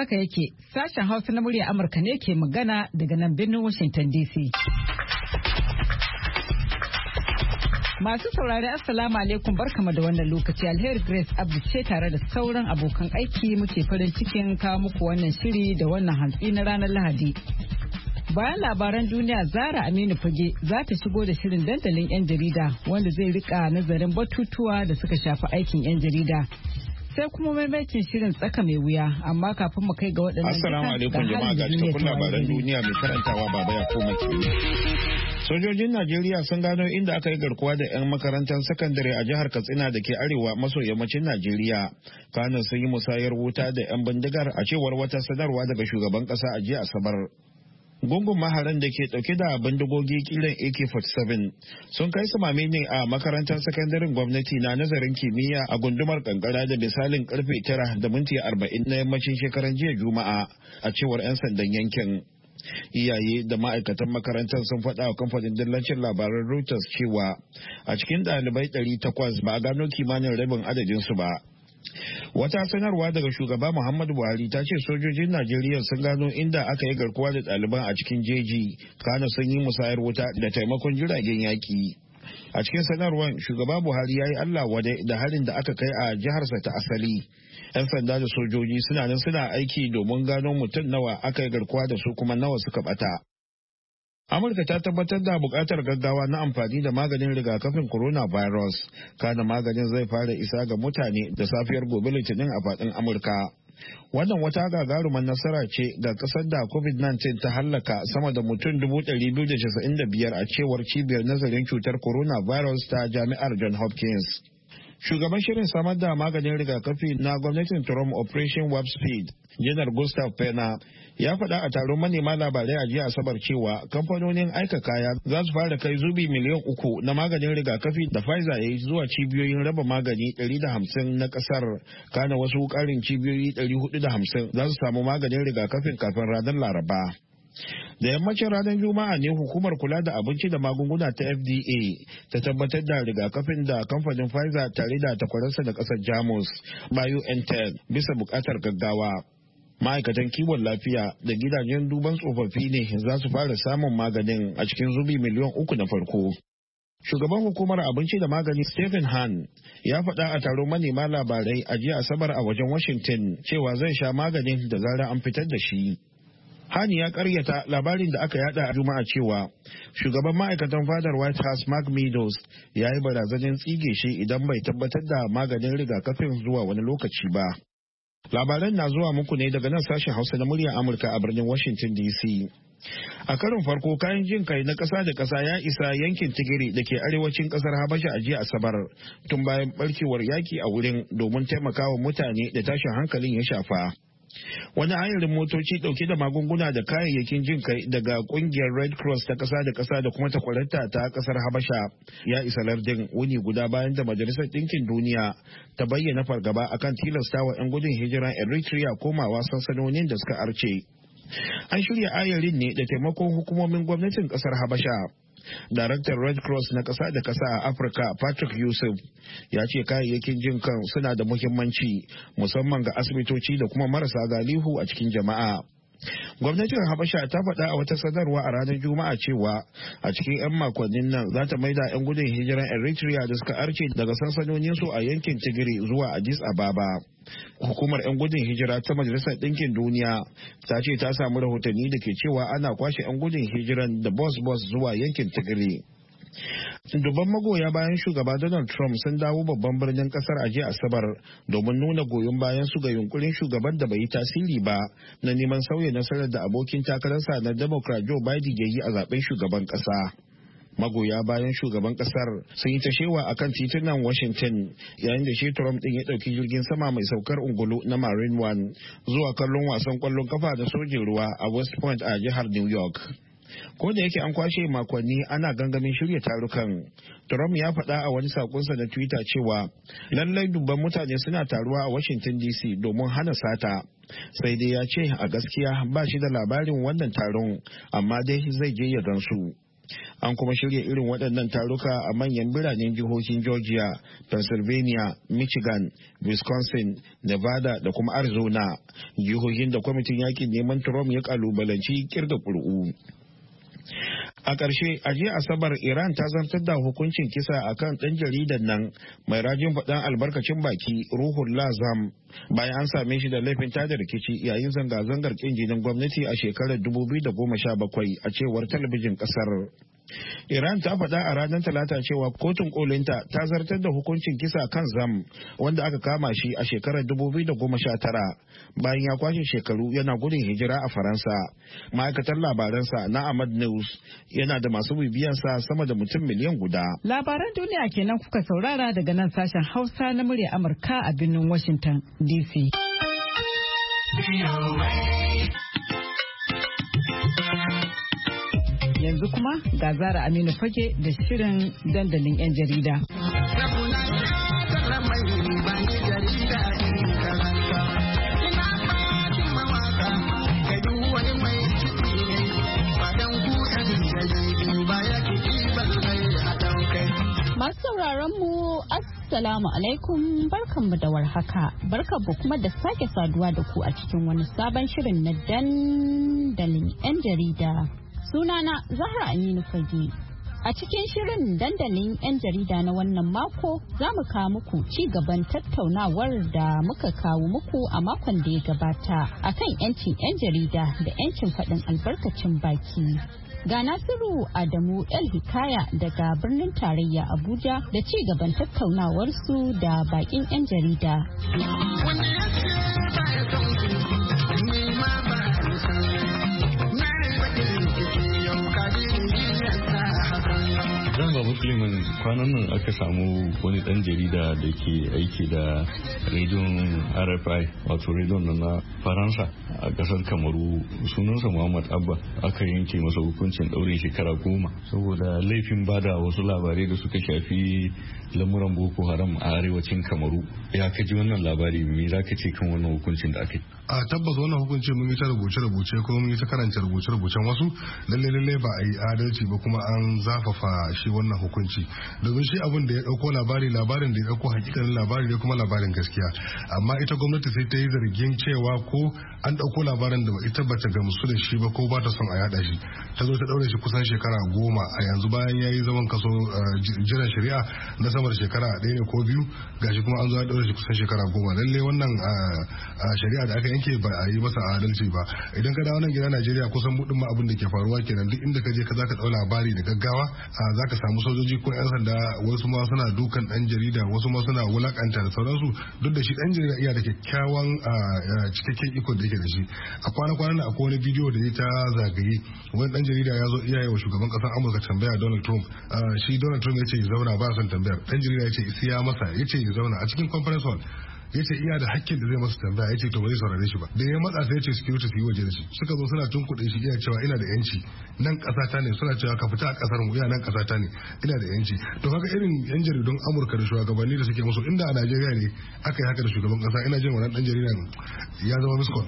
haka yake, sashen Hausa na murya Amurka ne ke magana daga nan birnin Washington DC. Masu saurari Assalamu alaikum, barkama da wannan lokaci. Alheri Grace Abdu ce tare da sauran abokan aiki muke farin cikin kawo muku wannan shiri da wannan hantsi na ranar Lahadi. Bayan labaran duniya, Zara Aminu Fage za ta shigo da shirin dandalin 'yan jarida wanda zai rika nazarin batutuwa da suka shafi aikin 'yan jarida. Sai kuma maimaitin shirin tsaka mai wuya, amma kafin mu kai ga waɗannan. Assalamu alaikum jama'a, ga cikakkun labaran duniya mai karantawa Baba ya koma ke. Sojojin Najeriya sun gano inda aka yi garkuwa da 'yan makarantar sakandare a jihar Katsina da ke arewa maso yammacin Najeriya. Kano sun yi musayar wuta da 'yan bindigar a cewar wata sanarwa daga shugaban ƙasa a jiya Asabar. Gungun maharan da ke dauke da bindigogi kiran AK-47 sun kai samame ne a makarantar sakandaren gwamnati na nazarin kimiyya a gundumar kankara da misalin karfe 9:40 na yammacin shekaran jiya Juma'a a cewar 'yan sandan yankin. Iyaye da ma'aikatan makarantar sun faɗa wa kamfanin dillancin labaran Reuters cewa a cikin ɗalibai 800 ba a gano kimanin rabin adadinsu ba. Wata sanarwa daga shugaba Muhammadu Buhari ta ce sojojin Najeriya sun gano inda aka yi garkuwa da ɗaliban a cikin jeji, kana sun yi musayar wuta da taimakon jiragen yaƙi. A cikin sanarwar, shugaba Buhari ya yi Allah wade da harin da aka kai a jiharsa ta asali. 'Yan sanda da sojoji suna nan suna aiki domin gano mutum nawa aka yi garkuwa da su kuma nawa suka bata. Amurka ta tabbatar da bukatar gaggawa na amfani da maganin rigakafin coronavirus. Kana maganin zai fara isa ga mutane da safiyar gobe Litinin a faɗin Amurka. Wannan wata gagarumar nasara ce ga ƙasar da COVID-19 ta hallaka sama da mutum 295 a cewar cibiyar nazarin cutar coronavirus ta Jami'ar Johns Hopkins. Shugaban shirin samar da maganin rigakafi na gwamnatin Trump Operation Warp Speed, Janar Gustav Pena, ya faɗa a taron manema labarai a jiya Asabar cewa kamfanonin aika kaya za su fara kai zubi miliyan 3 na maganin rigakafi da Pfizer ya yi zuwa cibiyoyin raba magani 150 na ƙasar, kana wasu ƙarin cibiyoyi 450 za su samu maganin rigakafin kafin ranar Laraba. Da yammacin ranar Juma'a ne hukumar kula da abinci da magunguna ta FDA ta tabbatar da rigakafin da kamfanin Pfizer tare da takwararsa da ƙasar Jamus BioNTech bisa buƙatar gaggawa. Ma'aikatan kiwon lafiya da gidajen duban tsofaffi ne za su fara samun maganin a cikin zubi miliyan 3 na farko. Shugaban hukumar abinci da magani Stephen Hahn ya faɗa a taron manema labarai a jiya Asabar a wajen Washington cewa zai sha maganin da zarar an fitar da shi. Hani ya karyata labarin da aka yada a Juma'a cewa shugaban ma'aikatan fadar White House Mark Meadows ya yi barazanin tsige shi idan bai tabbatar da maganin rigakafin zuwa wani lokaci ba. Labaran na zuwa muku ne daga nan sashen Hausa na muryar Amurka a birnin Washington DC. A karin farko kayan jin kai na ƙasa da ƙasa ya isa yankin Tigiri da ke arewacin ƙasar Habasha a jiya Asabar tun bayan barkewar yaki a wurin domin taimakawa mutane da tashin hankalin ya shafa. Wani ayarin motoci dauke da magunguna da kayayyakin jin kai daga kungiyar Red Cross ta kasa da kasa da kuma takwararta ta kasar Habasha ya isa lardin wuni guda bayan da Majalisar Dinkin Duniya ta bayyana fargaba akan tilastawa 'yan gudun hijira Eritrea komawa sansanonin da suka arce. An shirya ayarin ne da taimakon hukumomin gwamnatin kasar Habasha. Daraktan Red Cross na ƙasa da ƙasa a Afirka, Patrick Yusuf, ya ce kayayyakin jin kan suna da muhimmanci musamman ga asibitoci da kuma marasa galihu a cikin jama'a. Gwamnatin Habasha ta faɗa a wata sanarwa a ranar Juma'a cewa a cikin 'yan makonnin nan za ta maida 'yan gudun hijiran Eritrea da suka arce daga sansanoninsu a yankin Tigiri zuwa Addis Ababa. Hukumar 'yan gudun hijira ta Majalisar Ɗinkin Duniya ta ce ta samu rahotanni da ke cewa ana kwashe 'yan gudun hijiran da bus zuwa yankin Tigiri. Dubban magoya bayan shugaba Donald Trump sun dawo babban birnin kasar a jiya Asabar domin nuna goyon bayan su ga yunkurin shugaban da bai yi tasiri ba na neman sauya nasarar da abokin takararsa na Democrat Joe Biden ya yi a zaben shugaban kasa. Magoya bayan shugaban kasar sun yi ta shewa a kan titunan Washington yayin da shi Trump din ya ɗauki jirgin sama mai saukar ungulu na Marine One zuwa kallon wasan kwallon kafa da sojin ruwa a West Point a jihar New York. Ko da yake an kwashe makonni ana gangamin shirya tarukan, Trump ya faɗa a wani sakonsa na Twitter cewa lallai dubban mutane suna taruwa a Washington DC domin hana sata. Sai dai ya ce a gaskiya ba shi da labarin wannan taron, amma dai zai je ya gansu. An kuma shirya irin waɗannan taruka a manyan biranen jihohin Georgia, Pennsylvania, Michigan, Wisconsin, Nevada da kuma Arizona, jihohin da kwamitin yakin neman Trump ya kalubalanci kirga ƙuri'u. A ƙarshe, a jiya Asabar Iran ta zartar da hukuncin kisa akan ɗan jaridan nan mai rajin faɗan albarkacin baki Ruhullah Zam bayan an same shi da laifin tada rikici yayin zanga-zangar ƙin jinin gwamnati a shekarar 2017 a cewar talabijin ƙasar. Iran ta faɗa a ranar Talata cewa kotun kolinta ta zartar da hukuncin kisa kan Zam wanda aka kama shi a shekarar 2019 bayan ya kwashe shekaru yana gudun hijira a Faransa. Ma'aikatar labaransa na Ahmad News yana da masu bibiyansa sama da mutum miliyan guda. Labaran duniya kenan kuka saurara daga nan sashen Hausa na murya Amurka a birnin Washington DC. Yanzu kuma ga Zara Aminu Fage da shirin dandalin 'yan jarida. Masu sauraron mu Assalamu alaikum, barkanmu da warhaka, barkanmu kuma da sake saduwa da ku a cikin wani sabon shirin na dandalin 'yan jarida. Sunana Zahra Aminu Fage. A cikin shirin dandalin 'yan jarida na wannan mako za mu kawo muku ci gaban tattaunawar da muka kawo muku a makon da ya gabata akan 'yancin 'yan jarida da 'yancin faɗin albarkacin baki. Ga Nasiru Adamu El Hikaya daga birnin tarayya Abuja da ci gaban tattaunawarsu da bakin 'yan jarida. Zamba Muslimin kwanan nan aka samu wani dan jarida da ke aiki da rediyon RFI wato rediyon na Faransa a kasar Kamaru, sunansa Muhammad Abba, aka yanke masa hukuncin ɗaurin shekara 10 saboda laifin bada wasu labarai da suka shafi lamuran Boko Haram a arewacin Kamaru. Ya kaji wannan labari, me za ka ce kan wannan hukuncin da aka yi? A tabbas wannan hukuncin mun yi ta rubuce-rubuce ko mun yi ta karanta rubuce-rubucen wasu, lalle ba a yi adalci ba kuma an zafafa shi wannan hukunci, domin shi abin da ya dauko labarin da ya dauko hakikanin labari ne kuma labarin gaskiya, amma ita gwamnati sai ta yi zargin cewa ko an dauko labarin da ita bata gamsu da shi ba ko ba ta son a yada shi, ta zo ta daure shi kusan shekara 10 a yanzu bayan ya yi zaman kaso jiran shari'a na sama da shekara 1 ne ko 2, gashi kuma an zo ya daure shi kusan shekara 10. Lalle wannan shari'a da aka yanke ba a yi masa adalci ba. Idan ka dawo nan gida Najeriya kusan mudin ma abin da ke faruwa kenan, duk inda ka je ka zaka dau labari da gaggawa zaka samu sojoji ko yan sanda, wasu ma suna dukan dan jarida, wasu ma suna wulakanta da sauransu, duk da shi dan jarida iya da kyakkyawan cikakken iko da yake da shi. A kwana-kwanan nan akwai wani bidiyo da ya ta zagaye, wani dan jarida ya zo iya wa shugaban kasar Amurka tambaya Donald Trump. Shi Donald Trump ya ce ya zauna ba son tambayar, dan jarida ya ce ya masa, ya ce ya zauna a cikin conference hall, ya ce iya da hakkin da zai masa tambaya, ya ce to ba zai saurare shi ba. Da ya matsa sai ya ce security su yi waje da shi, suka zo suna tunkuɗe shi iya cewa ina da yanci, nan ƙasa ta ne, suna cewa ka fita a ƙasar mu, ina nan ƙasa ta ne, ina da yanci. To kaga irin yan jaridun Amurka da shugabanni da suke musu, inda a Najeriya ne aka yi haka da shugaban ƙasa, ina jin wannan dan jaridan ya zama miskol.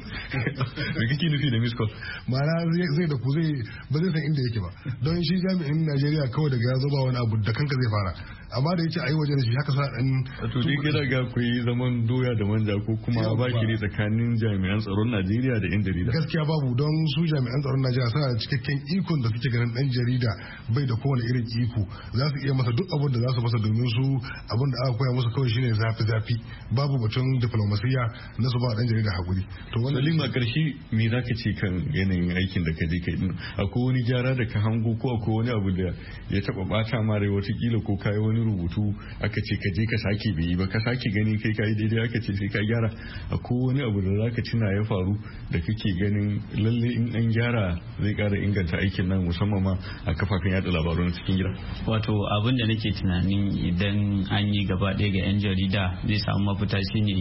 Me kake nufi da miskol? Ma'ana zai da ku ba zai san inda yake ba, don shi jami'in Najeriya kawai daga ya zo ba wani abu da kanka zai fara, amma da yace ayi waje da shi haka sa dan. To dai kada ga ku yi zaman doya da manja ko kuma ba shiri tsakanin jami'an tsaron Najeriya da 'yan jarida. Gaskiya babu, don su jami'an tsaron Najeriya suna da cikakken ikon da suke ganin dan jarida bai da kowane irin iko, za su iya masa duk abin da za su masa, domin su abin da aka koya musu kawai shine zafi babu batun diplomasiya na su ba dan jarida hakuri. To wannan Salim, a ƙarshe me zaka ce kan yanayin aikin da ka je kai din? Akwai wani gyara da ka hango ko akwai wani abu da ya taba bata ma rai watakila, ko kai wani rubutu aka ce ka je ka sake bai yi ba, ka sake gani kai kai daidai aka ce sai ka gyara? Akwai wani abu da zaka tuna ya faru da kake ganin lalle in an gyara zai kara inganta aikin nan, musamman ma a kafafen yada labaru na cikin gida? Wato abin da nake tunanin idan an yi gaba ɗaya ga 'yan jarida zai samu mafita shine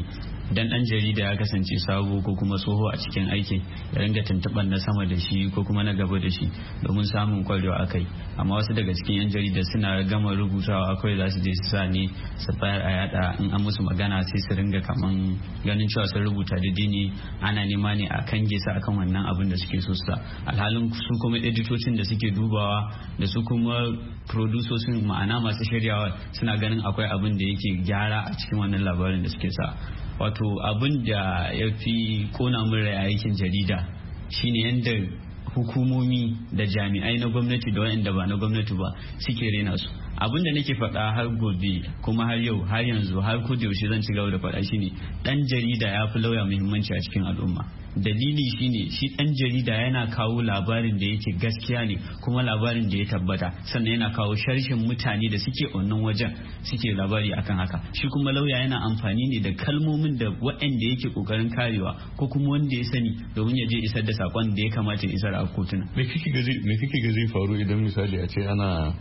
dan dan jarida ya kasance sabo ko kuma tsoho a cikin aikin ya ringa tuntuɓar na sama da shi ko kuma na gaba da shi domin samun kwarewa akai. Amma wasu daga cikin yan jarida suna gama rubutawa akwai za su je su sa ne su bayar a yada, in an musu magana sai su ringa kaman ganin cewa sun rubuta daidai ne, ana nema ne a kange su akan wannan abin da suke so su sa. Alhalin su kuma editocin da suke dubawa da su kuma producers ma'ana masu shiryawa suna ganin akwai abin da yake gyara a cikin wannan labarin da suke sa. Wato abin da ya fi kona min rai a aikin jarida shine yadda hukumomi da jami'ai na gwamnati da waɗanda ba na gwamnati ba suke rena su. Abin da nake faɗa har gobe kuma har yau har yanzu har ko da yaushe zan ci gaba da faɗa shine dan jarida ya fi lauya muhimmanci a cikin al'umma. Dalili shine shi dan jarida yana kawo labarin da yake gaskiya ne kuma labarin da ya tabbata, sannan yana kawo sharshin mutane da suke wannan wajen suke labari akan haka. Shi kuma lauya yana amfani ne da kalmomin da waɗanda yake kokarin karewa ko kuma wanda ya sani domin ya je isar da sakon da ya kamata ya isar a kotuna. Me kike ga zai faru idan misali a ce ana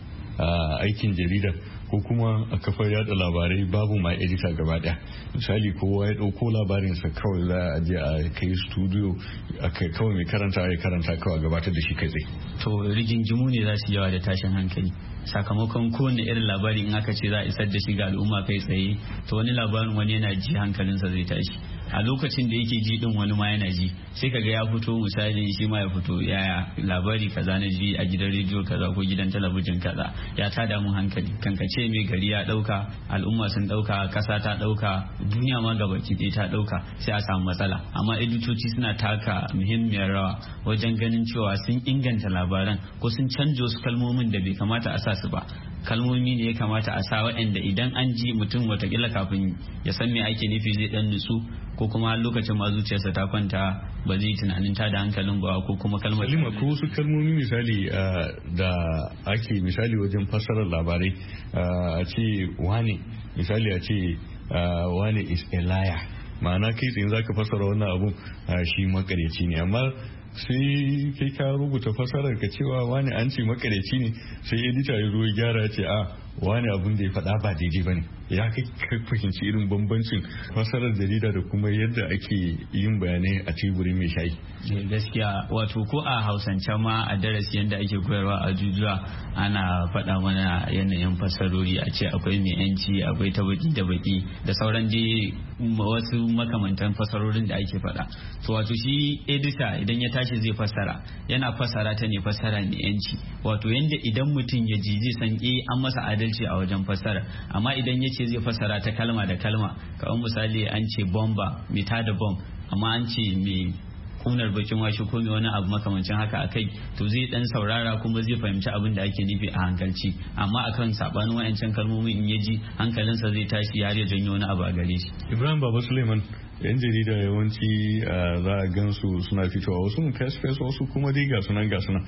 aikin jarida ko kuma a kafar yada labarai babu ma edita gaba daya? Misali kowa ya dauko labarinsa kawai za a je a kai studio a kai kawai mai karanta ya karanta kawai gabatar da shi kai tsaye. To rigingimu ne za su yawa da tashin hankali sakamakon kowane irin labari in aka ce za a isar da shi ga al'umma kai tsaye, to wani labarin wani yana ji hankalinsa zai tashi. A lokacin da yake ji din wani ma yana ji, sai kaga ya fito misali shi ma ya fito yaya labari kaza na ji a gidan rediyo kaza ko gidan talabijin kaza ya tada mun hankali, kankace mai gari ya dauka, al'umma sun dauka, kasa ta dauka, duniya ma gabaki ɗaya ta dauka, sai a samu matsala. Amma editoci suna taka muhimmiyar rawa wajen ganin cewa sun inganta labaran ko sun canja wasu kalmomin da bai kamata a sa su ba. Kalmomi ne ya kamata a sa waɗanda idan an ji mutum watakila kafin ya san me ake nufi zai dan nutsu, ko kuma lokacin ma zuciyarsa ta kwanta ba zai tunanin ta da hankalin ba, ko kuma kalmar Halima ko wasu kalmomi misali da ake misali wajen fassarar labarai a ce wane misali a ce wane is a liar, ma'ana kai tsaye zaka fassara wannan abun shi makaryaci ne, amma sai kai ka rubuta fasarar ka cewa wani an ce makareci ne, sai edita ya zo ya gyara ce a wani abun da ya faɗa ba daidai bane. Ya kai ka fahimci irin bambancin fasarar jarida da kuma yadda ake yin bayanai a teburi mai shayi? Gaskiya wato ko a Hausance ma a darasi yadda ake koyarwa a jujuwa ana faɗa mana yanayin fasarori, a ce akwai mai yanci, akwai ta baki da baki da sauran dai wasu makamantan fasarorin da ake faɗa. To wato shi edita idan ya tashi zai fassara yana fassara ta ne fassara mai yanci, wato yanda idan mutum ya ji zai san an masa adalci a wajen fassara. Amma idan ya ce zai fassara ta kalma da kalma, kamar misali an ce bomba mai tada bom, amma an ce mai kunar bakin washe ko mai wani abu makamancin haka akai, to zai dan saurara kuma zai fahimci abin da ake nufi a hankalci. Amma akan sabanin wayancan kalmomin in ya ji hankalinsa zai tashi har ya janyo wani abu a gare shi. Ibrahim Baba Suleiman, yan jarida yawanci za a gansu suna fitowa, wasu fes wasu kuma dai ga sunan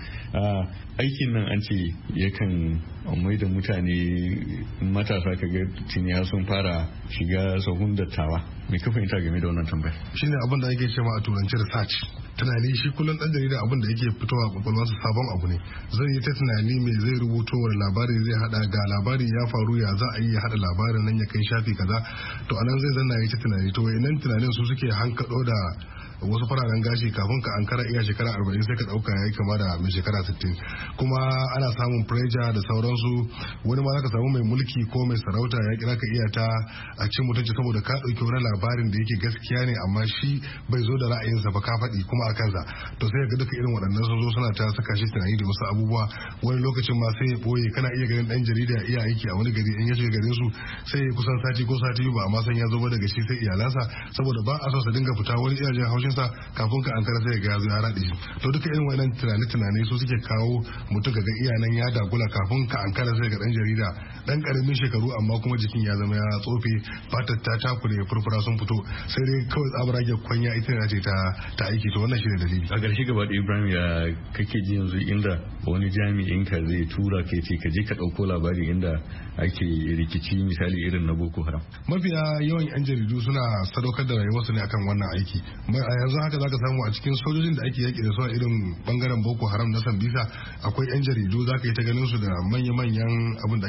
aikin nan an ce yakan mai da mutane matasa kaga tuniya sun fara shiga sahun dattawa. Me ka fahimta game da wannan tambaya? Shine abin da ake cewa a turanci research. Tunani shi kullum dan jarida abin da yake fitowa kwakwalwarsa sabon abu ne. Zai yi ta tunani me zai rubuto wani labari zai hada, ga labari ya faru ya za a yi ya hada labarin nan ya kai shafi kaza, to anan zai zanna ya ta tunani. To wayannan tunanin su suke hankado da wasu fararen gashi kafin ka ankara iya shekara 40 sai ka dauka yayi kama da mai shekara 60. Kuma ana samun pressure da sauransu, wani ma zaka samu mai mulki ko mai sarauta ya kira ka iya ta a cin mutunci saboda ka dauki wani labarin da yake gaskiya ne amma shi bai zo da ra'ayinsa ba, ka faɗi kuma a kansa. To sai ga duka irin waɗannan sun zo suna ta saka shi tunani da wasu abubuwa. Wani lokacin ma sai ya boye, kana iya ganin dan jarida iya aiki a wani gari, in ya shiga garin su sai ya kusan sati ko sati ba amma san ya zo ba daga shi sai iyalansa, saboda ba a so sa dinga fita wani iya jin haushin sa kafin ka ankara sai ga ya zo ya rade shi. To duka irin waɗannan tunane su suke kawo mutum ga iyanan ya dagula kafin ka ankara sai ga dan jarida dan karamin shekaru amma kuma jikin ya zama ya tsofe, fatar ta takure, furfura sun fito, sai dai kawai tsabarage kwanya ita ce ta aiki. To wannan shine dalili. A ƙarshe gaba da Ibrahim, ya kake ji yanzu inda wani jami'in ka zai tura ka ce ka je ka ɗauko labari inda ake rikici misali irin na Boko Haram? Mafiya yawan yan jaridu suna sadaukar da rayuwarsu ne akan wannan aiki. A yanzu haka zaka samu a cikin sojojin da ake yaki da su a irin bangaren Boko Haram na Sambisa akwai yan jaridu, zaka yi ta ganin su da manya-manyan abin da ake kira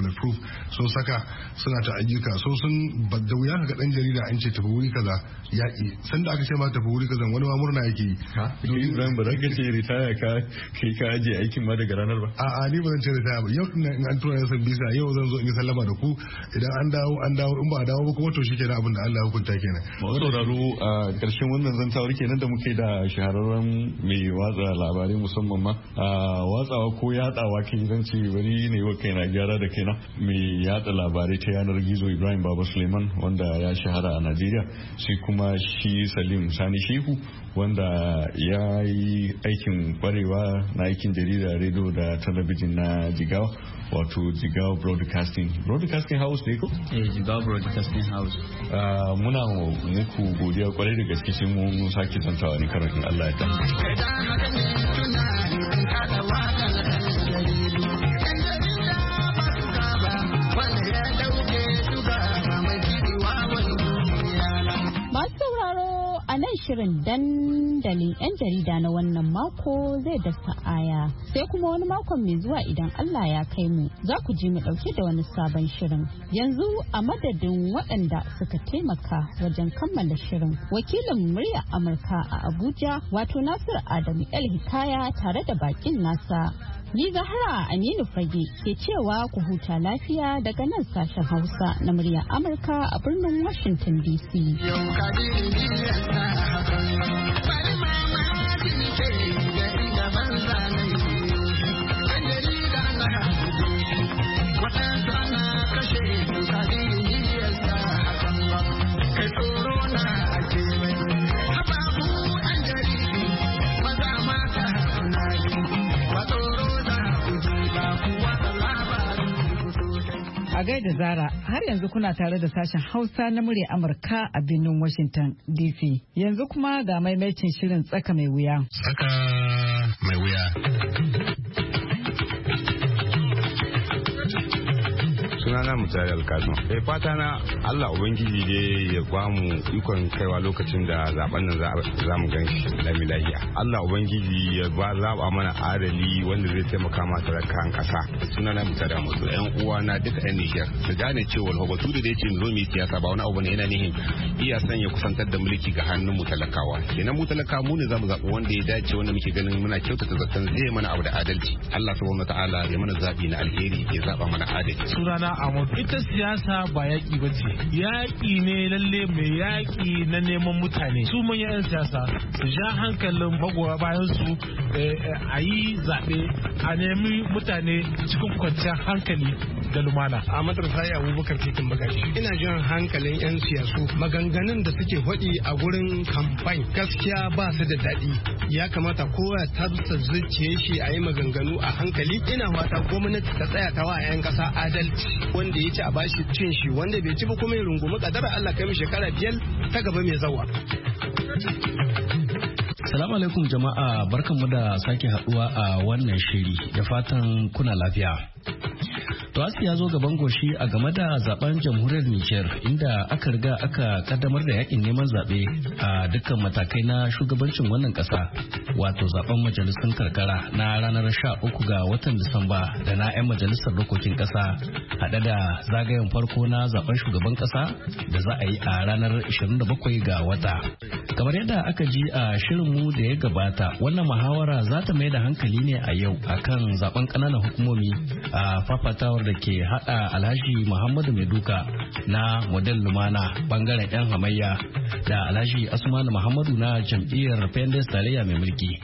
bulletproof sun saka suna ta ayyuka so sun da wuya ka ga dan jarida an ce tafi wuri kaza yaƙi sanda aka ce ma tafi wuri kaza wani ma murna yake yi. Ibrahim ba za ka ce ritaya ka ajiye aikin ma daga ranar ba. A'a ni ba zan ce ritaya ba yau in an tura san bisa yau zan zo in yi sallama da ku idan an dawo in ba a dawo ba kuma to shi kenan abin da Allah ya hukunta kenan. Masu sauraro a ƙarshen wannan zantawar kenan da muke da shahararren mai watsa labarai musamman ma watsawa ko yatsawa kai zan ce bari ne wa kaina gyara da kaina mai yatsa labarai ta yanar gizo Ibrahim Baba Suleiman wanda ya shahara a Najeriya sai kuma shi Salim Sani Shehu wanda ya yi aikin kwarewa na aikin jarida rediyo da talabijin na Jigawa wato Jigawa Broadcasting House ne ko? Jigawa Broadcasting House. Muna muku godiya kwarai da gaske sai mun sake zantawa ne karan Allah ya ta. Shirin dandalin 'yan jarida na wannan mako zai dasa aya sai kuma wani makon mai zuwa idan Allah ya kai mu za ku ji mu dauke da wani sabon shirin. Yanzu a madadin waɗanda suka taimaka wajen kammala shirin wakilin murya Amurka a Abuja wato Nasir Adamu El Hikaya tare da bakin nasa. Ni Zahra Aminu Fage ke cewa ku huta lafiya daga nan sashen Hausa na murya Amurka a birnin Washington DC. A gaida Zara, har yanzu kuna tare da sashen Hausa na murya Amurka a birnin Washington DC. Yanzu kuma ga maimacin shirin tsaka mai wuya. Tsaka mai wuya. Sunana Mutare Alkasum. Fata na Allah Ubangiji dai ya ba mu ikon kaiwa lokacin da zaben nan za mu gan shi lami lahiya. Allah Ubangiji ya zaba mana adali wanda zai taimaka ma talakan kasa. Sunana Mutare Amadu. Yan uwa na duka yan Niger su gane cewa Hobatu da yace zo mu yi siyasa ba wani abu ne yana nihin iya sanya kusantar da mulki ga hannun mu talakawa. Kenan mu talakawa mu ne zamu zaɓi wanda ya dace wanda muke ganin muna kyautata zaton zai mana abu da adalci. Allah subhanahu wataala ya mana zabi na alheri ya zaba mana adalci. Sunana Ahmad. Ita siyasa ba yaƙi ba ce. Yaƙi ne lalle mai yaƙi na neman mutane. Su manyan 'yan siyasa su ja hankalin magoya bayan su a yi zaɓe a nemi mutane cikin kwanciyar hankali da lumana. Ahmad Rufai Abubakar Titin Bagashi. Ina jin hankalin 'yan siyasu maganganun da suke faɗi a gurin kamfan gaskiya ba su da daɗi. Ya kamata kowa ta zuciye shi a yi maganganu a hankali. Ina fata gwamnati ta tsaya ta wa 'yan ƙasa adalci. Wanda ya ci a bashi cin shi wanda bai ci ba kuma ya rungumi kadara Allah kai mu shekara 5 ta gaba mai zawa. Salamu alaikum jama'a, barkanmu da sake haduwa a wannan shiri da fatan kuna lafiya. Tuwasi ya zo gaban goshi a game da zaben jamhuriyar Nijar inda aka riga aka kaddamar da yakin neman zaɓe a dukkan matakai na shugabancin wannan ƙasa, wato zaben majalisun karkara na ranar 13 ga watan Disamba da na 'yan majalisar dokokin ƙasa haɗe da zagayen farko na zaben shugaban ƙasa da za a yi a ranar 27 ga wata. Kamar yadda aka ji a shirinmu da ya gabata, wannan muhawara za ta mai da hankali ne a yau akan zaben ƙananan hukumomi a fafatawar da ke hada Alhaji Muhammadu Maiduka na model Lumana bangaren 'yan hamayya da Alhaji Asmanu Muhammadu na jam'iyyar Pendes tarayya mai mulki.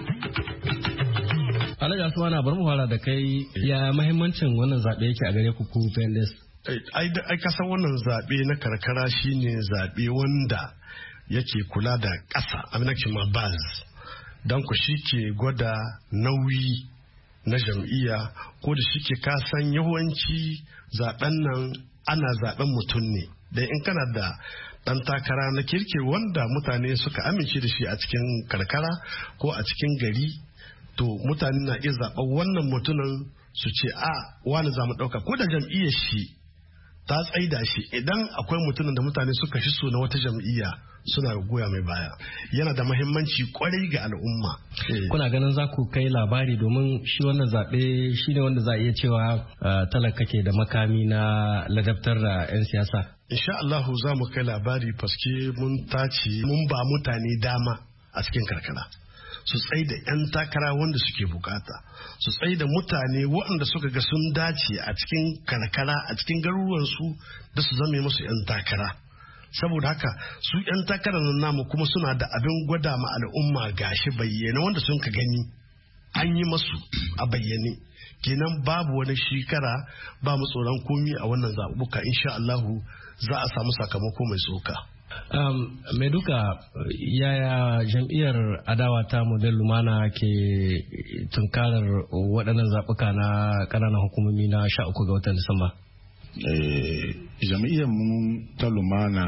Alhaji Asmanu, bari mu fara da kai, ya mahimmancin wannan zaɓe yake a gare ku Pendes? Ai kasan wannan zaɓe na karkara shine zaɓe wanda yake kula da ƙasa, aminacin ma baz, don ku shi ke gwada nauyi na jam'iyya ko da shike kasan yawanci zaben nan ana zaben mutum ne da in kana da dan takara na kirki wanda mutane suka amince da shi a cikin karkara ko a cikin gari, to mutane na iya zaben wannan mutumin su ce a wani za mu dauka ko da jam'iyyar shi ta tsaida shi idan akwai mutumin da mutane suka fi so na wata jam'iyya suna goya mai baya yana da mahimmanci kwarai ga al'umma. Kuna ganin za ku kai labari domin shi wannan zaɓe shi ne wanda za a iya cewa talaka ke da makami na ladabtar da 'yan siyasa? Insha Allahu za mu kai labari paske mun tace mun ba mutane dama a cikin karkara su tsaye da 'yan takara wanda suke bukata, su tsaye da mutane waɗanda suka ga sun dace a cikin karkara a cikin garuruwansu da su zame musu 'yan takara. Saboda haka su 'yan takarar nan namu kuma suna da abin gwada ma al'umma gashi bayyane wanda sun ka gani an yi masu a bayyane. Kenan babu wani shekara ba mu tsoron komi a wannan zaɓuɓɓuka, insha Allahu za a samu sakamako mai tsoka. Mai duka yaya jam'iyyar adawa ta model lumana ke tunkarar waɗannan zaɓuka na ƙananan hukumomi na 13 ga watan Disamba? Jam'iyyar mu ta lumana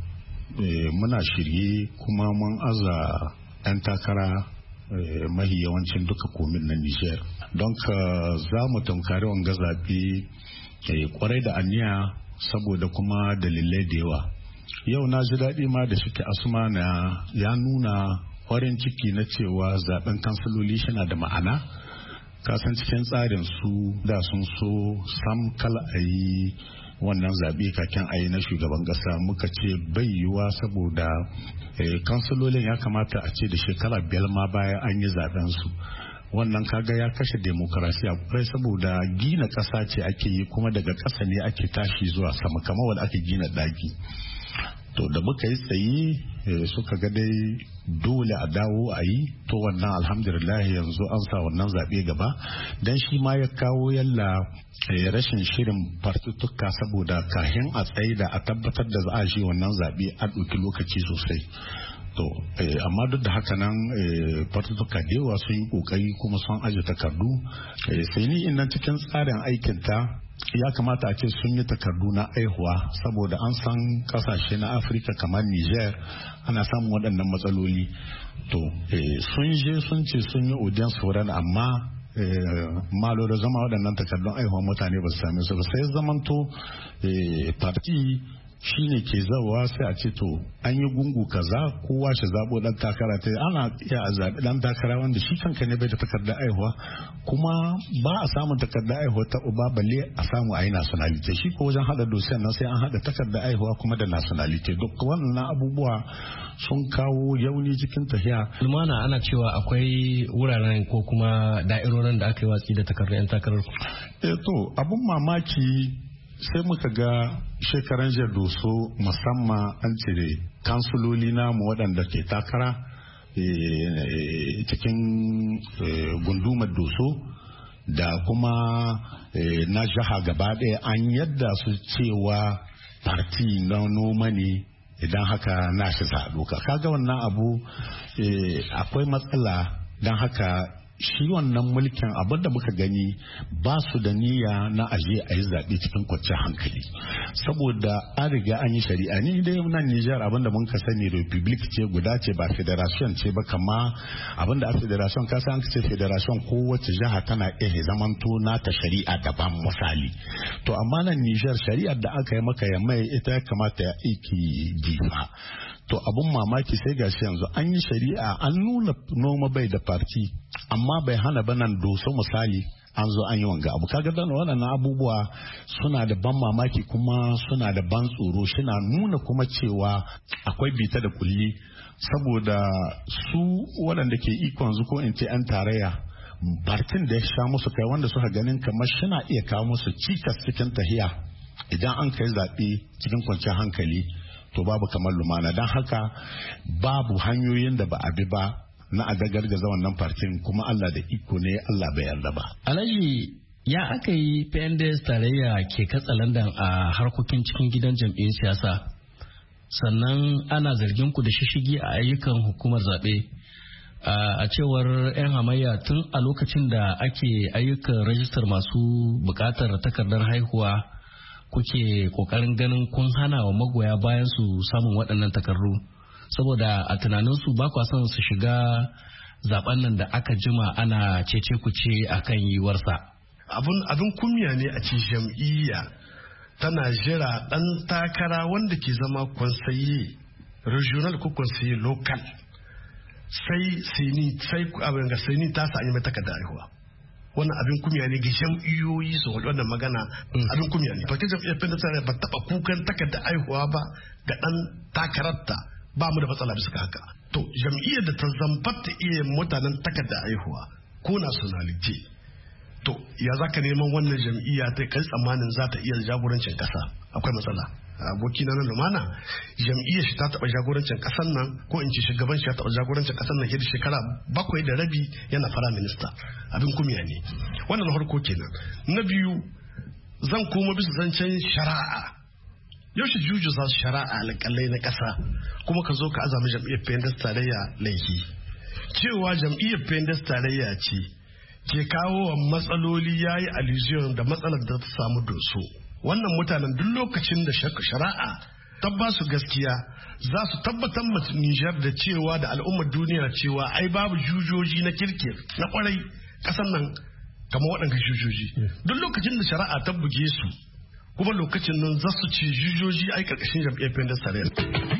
muna shirye kuma mun aza 'yan takara mahi yawancin duka komin na Nijar. Don ka za mu tunkari wanga zaɓe kwarai da aniya saboda kuma dalilai da yawa. Yau na ji daɗi ma da shi Asmana ya nuna farin ciki na cewa zaben kansiloli shina da ma'ana. Kasan cikin tsarin su da sun so sam kala a yi wannan zaɓe kakin a yi na shugaban ƙasa, muka ce bai yiwuwa saboda kansilolin ya kamata a ce da shekara 5 ma baya an yi zaben su. Wannan kaga ya kashe demokarasiya kwarai saboda gina ƙasa ce ake yi kuma daga ƙasa ne ake tashi zuwa sama kamar wanda ake gina ɗaki. To da muka yi tsaye suka ga dai dole a dawo a yi, to wannan alhamdulillah yanzu an sa wannan zaɓe gaba dan shi ma ya kawo yalla rashin shirin fartutuka saboda kahin a tsaye da a tabbatar da za a shi wannan zaɓe a ɗauki lokaci sosai. To amma duk da haka nan fartutuka da yawa sun yi kokari kuma sun aje takardu, sai ni innan cikin tsarin aikinta ya kamata a ce sun yi takardu na aihuwa saboda an san kasashe na Afirka kamar Niger ana samun waɗannan matsaloli. To sun je sun ce sun yi audience foreign amma malo da zama waɗannan takardun aihuwa mutane ba su same su ba, sai zamanto parti shine ke zawa sai a ce to an yi gungu kaza kowa shi zabo dan takara ta ana iya a zaɓi dan takara wanda shi kanka ne bai da takardar aihuwa kuma ba a samun takardar aihuwa ta uba balle a samu a yi nationality. Shi ko wajen hada dosiyan nan sai an hada takardar aihuwa kuma da nationality. Duk wannan abubuwa sun kawo yauni cikin tafiya. Lumana ana cewa akwai wuraren ko kuma da'irorin da aka yi watsi da takardar 'yan takarar. To abun mamaki sai muka ga shekaran jiya Doso musamman an cire kansuloli namu waɗanda ke takara cikin gundumar Doso da kuma na jiha gaba ɗaya an yadda su cewa parti na noma ne, idan haka na shi doka. Kaga wannan abu akwai matsala, don haka shi wannan mulkin abin da muka gani ba su da niyya na aje a yi zaɓe cikin kwanciyar hankali saboda an riga an yi shari'a. Ni dai nan Nijar abin da mun ka sani republic ce guda ce ba federation ce ba, kama abin da a federation ka san ce federation kowace jiha tana iya zamanto nata shari'a daban misali. To amma nan Nijar shari'ar da aka yi maka ya mai ita ya kamata ya aiki difa. To abun mamaki sai gashi yanzu an yi shari'a an nuna noma bai da farci amma bai hana ba nan Doso misali an zo an yi wanga abu. Kaga dan waɗannan abubuwa suna da ban mamaki kuma suna da ban tsoro, suna nuna kuma cewa akwai bita da kulli saboda su waɗanda ke ikon zu ko in ce 'yan tarayya partin da ya sha musu kai wanda suka ganin kamar shina iya kawo musu cikas cikin tahiya idan an kai zaɓe cikin kwanciyar hankali to babu kamar lumana. Don haka babu hanyoyin da ba a bi ba na a gargaza wannan partin kuma Allah da iko ne Allah bai yarda ba. Alhaji ya aka yi PNDS tarayya ke katsalandan a harkokin cikin gidan jam'iyyar siyasa sannan ana zargin ku da shishigi a ayyukan hukumar zaɓe. A cewar 'yan hamayya tun a lokacin da ake ayyukan rajistar masu buƙatar takardar haihuwa kuke kokarin ganin kun hana wa magoya bayan su samun waɗannan takardu saboda a tunaninsu ba kwa son su shiga zaben nan da aka jima ana cece ku ce akan yiwarsa. Abin kunya ne a ce jam'iyya tana jira ɗan takara wanda ke zama konsaye regional ko konsaye local sai abin ga sai ta sa an yi mai takarda haihuwa. Wannan abin kumya ne ga jam'iyyoyi su hudu wannan magana abin kumya ne. Fakin jam'iyyar Pentastar ba taɓa kukan takarda haihuwa ba ga ɗan takararta, ba mu da matsala bisa haka. To jam'iyyar da ta zambatta iya mutanen takarda haihuwa ko nationality, to ya za ka neman wannan jam'iyya ta kai tsammanin za ta iya jagorancin kasa? Akwai matsala. Abokina na lumana jam'iyyar shi ta taɓa jagorancin ƙasar nan, ko in ce shugaban shi ya taɓa jagorancin ƙasar nan da shekara 7.5 yana fara minista. Abin kumiya ne wannan. Harko kenan. Na biyu, zan koma bisa zancen shari'a. Yaushe juju za su shari'a alƙalai na ƙasa kuma ka zo ka azami jam'iyyar PNDS tarayya laifi cewa jam'iyyar PNDS tarayya ce ke kawo matsaloli, yayi allusion da matsalar da ta samu Doso. Wannan mutanen duk lokacin da shari'a ta ba su gaskiya za su tabbatar ma Nijar da cewa da al'ummar duniya cewa ai babu jujoji na kirkir na kwarai kasan nan kamar waɗanda jujoji. Duk lokacin da shari'a ta buge su kuma lokacin nan za su ce jujoji ai karkashin jam'iyyar Pendas Tarayya.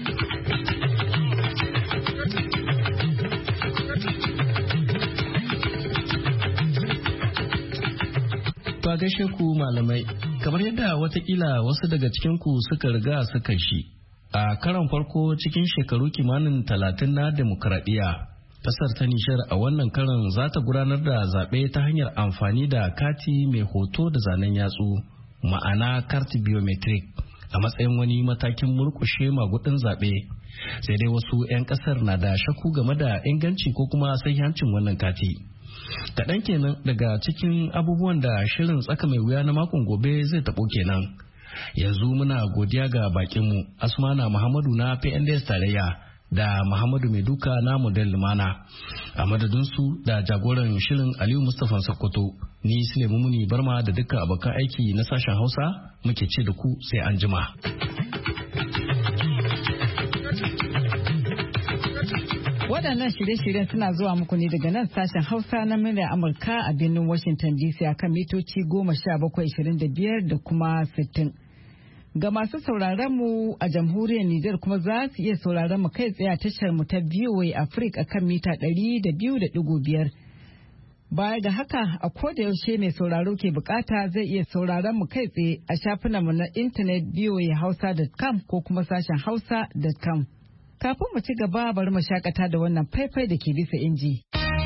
To gaishe ku malamai, kamar yadda watakila wasu daga cikinku suka riga suka shi a karon farko cikin shekaru kimanin 30 na demokradiyya, kasar ta Nijar a wannan karon za ta gudanar da zaɓe ta hanyar amfani da kati mai hoto da zanen yatsu, ma'ana carte biometric, a matsayin wani matakin murkushe magudin zaɓe. Sai dai wasu 'yan kasar na da shakku game da inganci ko kuma sahihancin wannan kati. Kaɗan kenan daga cikin abubuwan da shirin tsaka mai wuya na makon gobe zai taɓo kenan. Yanzu muna godiya ga bakinmu Asmana Muhammadu na PNDS tarayya da Muhammadu Maiduka na Model Lumana. A madadinsu da jagoran shirin Aliyu Mustapha Sokoto, ni Sulaimu Muni Barma da dukkan abokan aiki na sashen Hausa muke ce da ku sai an jima. Waɗannan shirye-shiryen suna zuwa muku ne daga nan sashen Hausa na muryar Amurka a birnin Washington DC a kan mitoci 1725 da kuma 60. Ga masu sauraron mu a jamhuriyar Nijar kuma za su iya sauraron mu kai tsaye a tashar mu ta VOA Africa kan mita 200.5. Baya ga haka a koda yaushe mai sauraro ke bukata zai iya sauraron mu kai tsaye a shafinan mu na intanet voahausa.com ko kuma sashen hausa.com. Kafin mu ci gaba bari mu shakata da wannan faifai da ke bisa inji.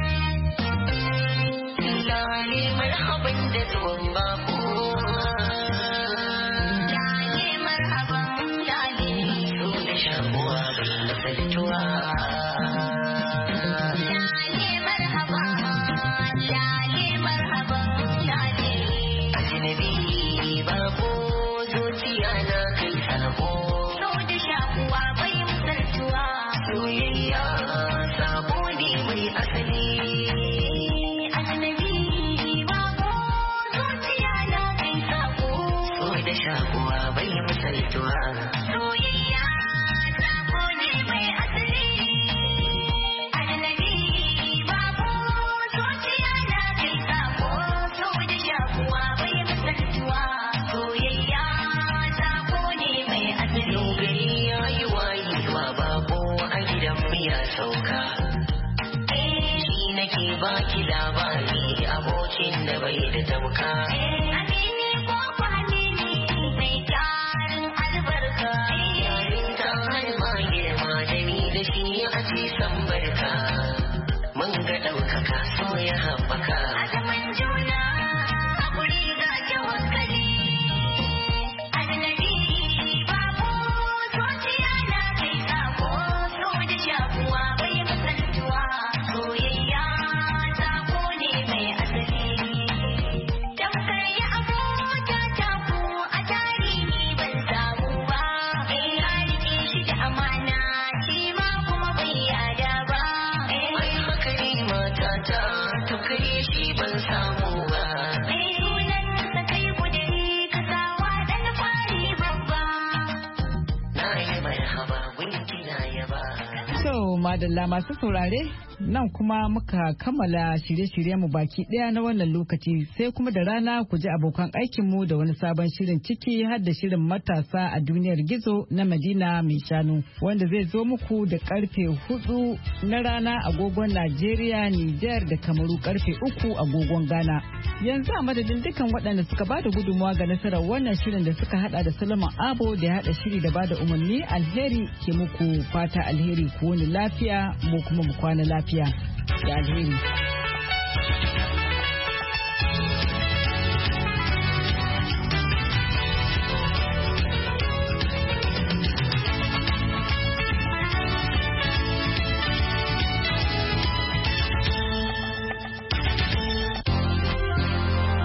Baki labari abokin da bai da tamka. Amini ko kwanini mai tarin albarka. Yarin ta halma girma da ni da shi a ce san barka. Mun ga ɗaukaka so ya haɓaka. A zaman juna a guri ga tawakkali. Annabi babu zuciya na kai sako so da shakuwa bai misaltuwa. Soyayya madalla masu saurare nan kuma muka kammala shirye-shirye mu baki daya na wannan lokaci sai kuma da rana ku ji abokan aikinmu da wani sabon shirin ciki har da shirin matasa a duniyar gizo na Madina mai shanu wanda zai zo muku da karfe 4 na rana agogon Najeriya, Nijar da Kamaru karfe 3 agogon Ghana. Yanzu a madadin dukkan waɗanda suka bada gudunmawa ga nasarar wannan shirin da suka hada da Solomon Abo da ya hada shiri da bada umarni alheri ke muku fata alheri ku wani lafiya mu kuma mu kwana lafiya da alheri.